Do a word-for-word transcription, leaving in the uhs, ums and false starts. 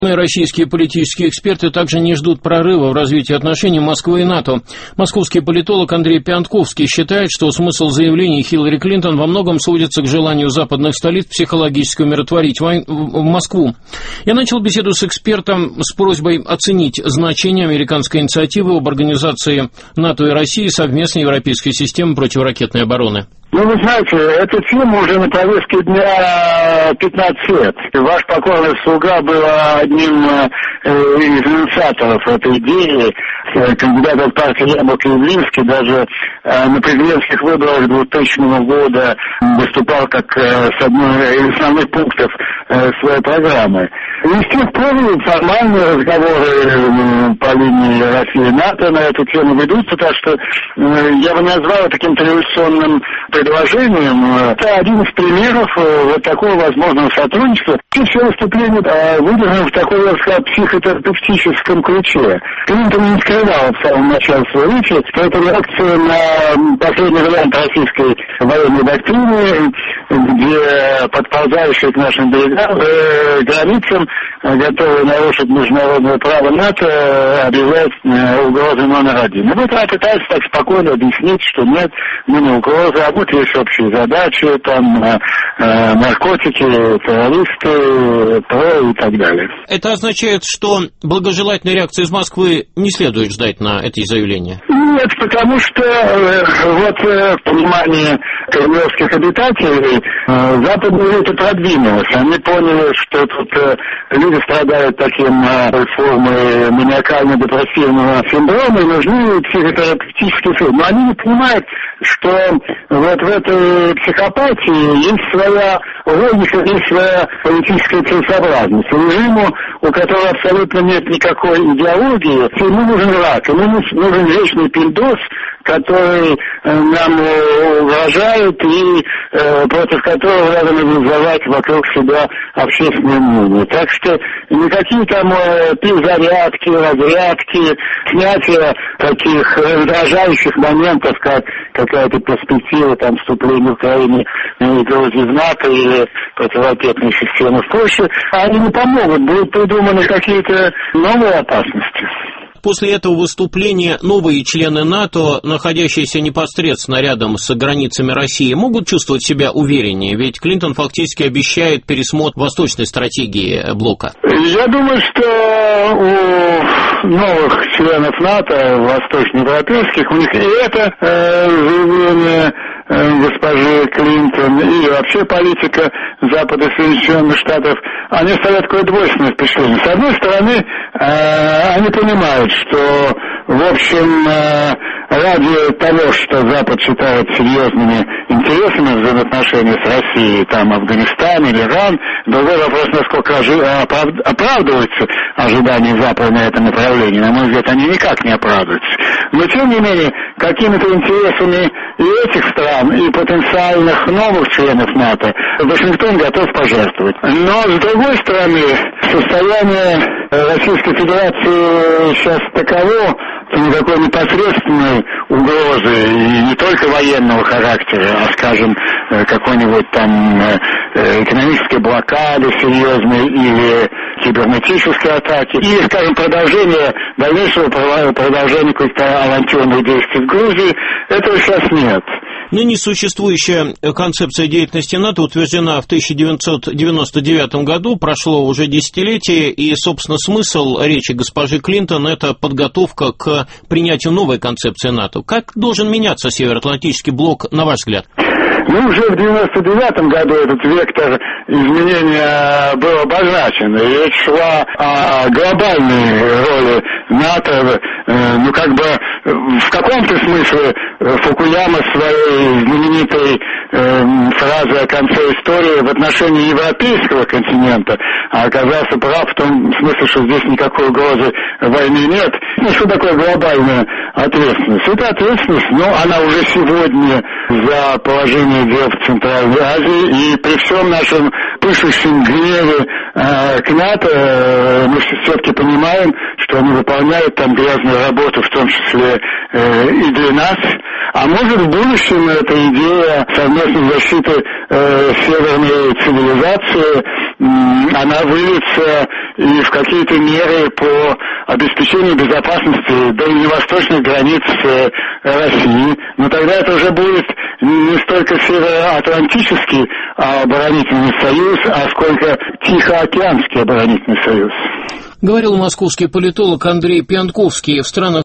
Российские политические эксперты также не ждут прорыва в развитии отношений Москвы и НАТО. Московский политолог Андрей Пиантковский считает, что смысл заявлений Хиллари Клинтон во многом сводится к желанию западных столиц психологически умиротворить войну в Москву. Я начал беседу с экспертом с просьбой оценить значение американской инициативы об организации НАТО и России совместной европейской системы противоракетной обороны. Ну, вы знаете, эта тема уже на повестке дня пятнадцать лет. Ваш покорный слуга был одним э, из инициаторов этой идеи. Кандидат от партии Яблоко Явлинский даже э, на президентских выборах двухтысячного года выступал как э, с одной из основных пунктов э, своей программы. И с тех пор формальные разговоры э, по линии России и НАТО на эту тему ведутся, так что э, я бы назвал таким-то революционным предложением. Это один из примеров вот такого возможного сотрудничества. И все выступление выдержано в такой, я бы сказал, психотерапевтическом ключе. Клинтон не скрывал в самом начале своей речи, что это реакция на последний вариант российской военной доктрины, где подползающие к нашим берегам, э, границам, готовые нарушить международное право НАТО, объявляют э, угрозой номер один. И вот она пытается так спокойно объяснить, что нет, мы не угроза, а вот есть общие задачи, там э, э, наркотики, террористы, ПРО и так далее. Это означает, что благожелательной реакции из Москвы не следует ждать на эти заявления? Нет, потому что э, вот э, в понимании кремлевских обитателей э, западная элита продвинулась. Они поняли, что тут э, люди страдают таким э, формой маниакально-депрессивного синдрома и нужны психотерапевтические средства. Но они не понимают, что вот в этой психопатии есть своя логика, есть своя политическая целесообразность. Режиму, у которого абсолютно нет никакой идеологии, ему нужен враг, ему нужен вечный пиндос, который нам угрожает и э, против которого надо мобилизовать вокруг себя общественное мнение. Так что никакие там э, перезарядки, разрядки, снятие таких раздражающих моментов, как какая-то перспектива там вступления Украины в Грузию в НАТО или противоракетной системы в Польше, они не помогут, будут придуманы какие-то новые опасности. После этого выступления новые члены НАТО, находящиеся непосредственно рядом с границами России, могут чувствовать себя увереннее, ведь Клинтон фактически обещает пересмотр восточной стратегии блока. Я думаю, что у новых членов НАТО, восточноевропейских, у них и это э, заявление госпожи Клинтон и вообще политика Запада и Соединенных Штатов, они ставят такое двойственное впечатление. С одной стороны, э, они понимают, что, в общем, э, ради того, что Запад считает серьезными интересами взаимоотношений с Россией, там, Афганистан или Иран, другой вопрос, насколько ожи- оправд- оправдываются ожидания Запада на этом направлении. На мой взгляд, они никак не оправдываются. Но, тем не менее, какими-то интересами и этих стран, и потенциальных новых членов НАТО Вашингтон готов пожертвовать. Но, с другой стороны, состояние Российской Федерации сейчас таково, что никакой непосредственной угрозы, и не только военного характера, а, скажем, какой-нибудь там экономической блокады серьезной или кибернетической атаки, или, скажем, продолжение, дальнейшего продолжения каких-то авантюрных действий в Грузии, этого сейчас нет. Ныне существующая концепция деятельности НАТО утверждена в тысяча девятьсот девяносто девятом году, прошло уже десятилетие, и, собственно, смысл речи госпожи Клинтон – это подготовка к принятию новой концепции НАТО. Как должен меняться Североатлантический блок, на ваш взгляд? Ну, уже в девяносто девятом году этот вектор изменения был обозначен. Речь шла о глобальной роли НАТО. Ну, как бы в каком-то смысле Фукуяма своей знаменитой э, фразой о конце истории в отношении европейского континента оказался прав в том смысле, что здесь никакой угрозы войны нет. Ну, что такое глобальная ответственность? Это ответственность, но она уже сегодня за положение дел в Центральной Азии, и при всем нашем пышущем гневе э, к НАТО э, мы все-таки понимаем, что что они выполняют там грязную работу, в том числе э, и для нас. А может, в будущем эта идея совместной защиты э, северной цивилизации, э, она выльется и в какие-то меры по обеспечению безопасности дальневосточных границ э, России. Но тогда это уже будет не столько североатлантический оборонительный союз, а сколько Тихоокеанский оборонительный союз. Говорил московский политолог Андрей Пьянковский. В странах